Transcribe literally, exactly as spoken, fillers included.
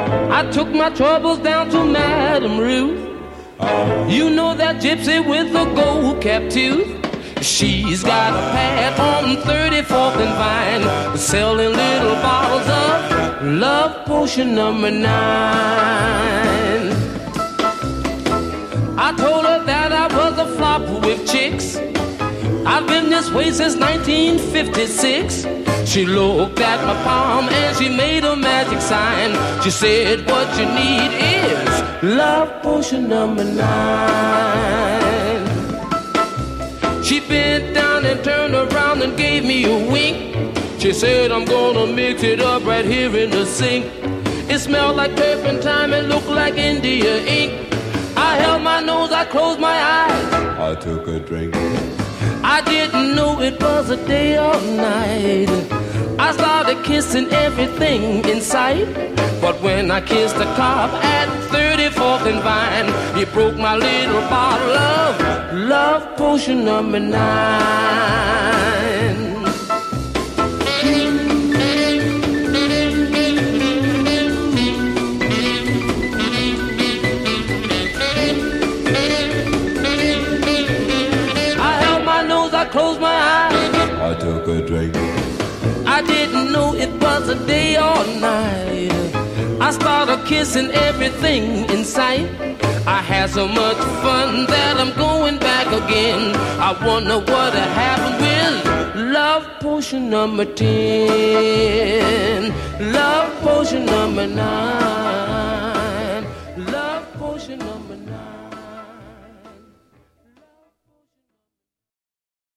I took my troubles down to Madame Ruth. You know that gypsy with the gold cap tooth. She's got a pad on thirty-fourth and Vine, selling little bottles of love potion number nine. I told her that I was a flop with chicks. I've been this way since nineteen fifty-six. She looked at my palm and she made a magic sign. She said, what you need is love potion number nine. She bent down and turned around and gave me a wink. She said, I'm gonna mix it up right here in the sink. It smelled like turpentine and looked like India ink. I held my nose, I closed my eyes. I took a drink. I didn't know it was a day or night. I started kissing everything in sight. But when I kissed the cop at thirty-fourth and Vine, he broke my little bottle of love potion number nine. I closed my eyes. I took a drink. I didn't know it was a day or night. I started kissing everything in sight. I had so much fun that I'm going back again. I wonder what happened with love potion number ten, love potion number nine.